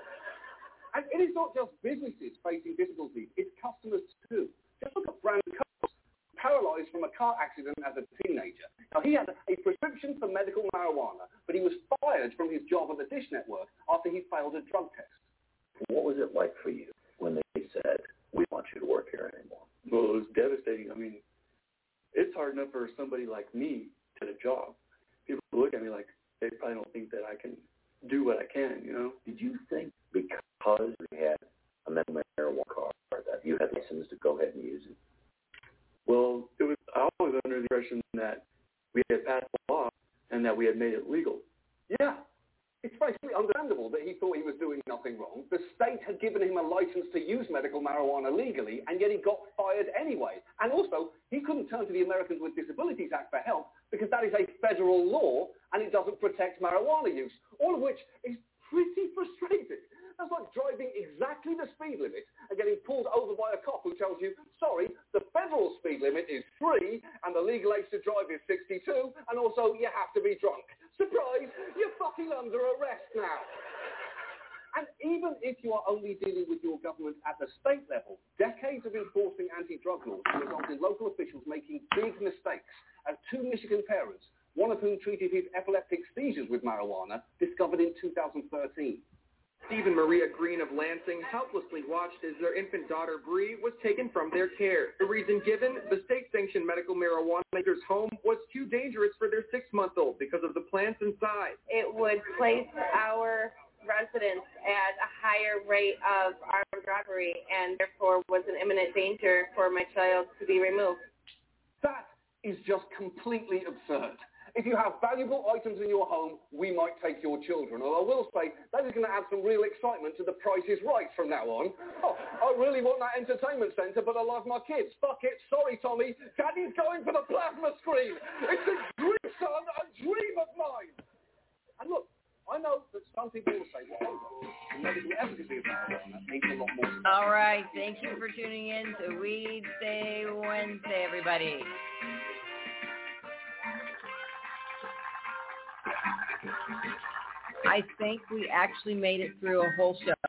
And it is not just businesses facing difficulties, it's customers too. Just look at Brandon Coates, paralyzed from a car accident as a teenager. Now, he had a prescription for medical marijuana, but he was fired from his job at the Dish Network after he failed a drug test. What was it like for you when they said, we want you to work here anymore? Well, it was devastating. I mean, it's hard enough for somebody like me to get a job. People look at me like they probably don't think that I can do what I can, you know? Did you think because we had a medical marijuana card that you had license to go ahead and use it? Well, it was I was under the impression that we had passed the law and that we had made it legal. Yeah. It's basically understandable that he thought he was doing nothing wrong. The state had given him a license to use medical marijuana legally, and yet he got fired anyway. And also, he couldn't turn to the Americans with Disabilities Act for help because that is a federal law and it doesn't protect marijuana use, all of which is pretty frustrating. That's like driving exactly the speed limit and getting pulled over by a cop who tells you, sorry, the federal speed limit is three and the legal age to drive is sixty-two, and also you have to be drunk. Surprise, you're fucking under arrest now. And even if you are only dealing with your government at the state level, decades of enforcing anti-drug laws result in local officials making big mistakes, as two Michigan parents, one of whom treated his epileptic seizures with marijuana, discovered in two thousand thirteen. Steve and Maria Green of Lansing helplessly watched as their infant daughter, Bree, was taken from their care. The reason given, the state-sanctioned medical marijuana maker's home was too dangerous for their six-month-old because of the plants inside. It would place our residents at a higher rate of armed robbery and therefore was an imminent danger for my child to be removed. That is just completely absurd. If you have valuable items in your home, we might take your children. Although I will say, that is going to add some real excitement to The Price is Right from now on. Oh, I really want that entertainment centre, but I love my kids. Fuck it. Sorry, Tommy. Daddy's going for the plasma screen. It's a dream, son, a dream of mine. And look, I know that some people will say, well, the medical efficacy of marijuana means a lot more. All right. Thank you for tuning in to Weed Day Wednesday, everybody. I think we actually made it through a whole show.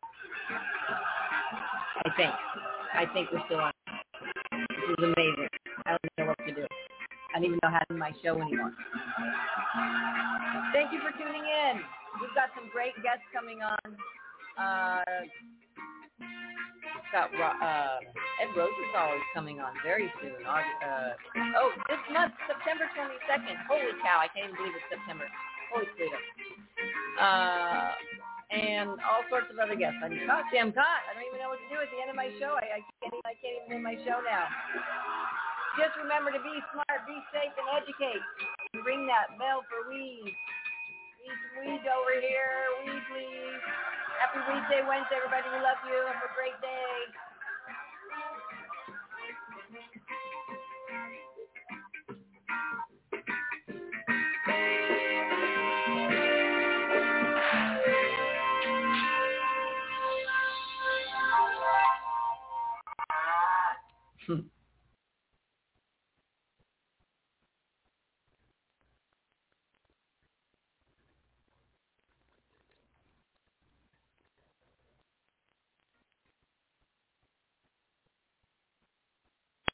I think. I think we're still on. This is amazing. I don't know what to do. I don't even know how to do my show anymore. Thank you for tuning in. We've got some great guests coming on. Uh, we've got uh, Ed Rosenthal is coming on very soon. Uh, oh, this month, September twenty-second. Holy cow, I can't even believe it's September. Holy Toledo. Uh, and all sorts of other guests. I'm caught. See, I'm caught. I don't even know what to do at the end of my show. I, I can't. I can't even end my show now. Just remember to be smart, be safe, and educate. And ring that bell for weed. Need some weed over here. Weed, please. Happy Weed Day Wednesday, everybody. We love you. Have a great day.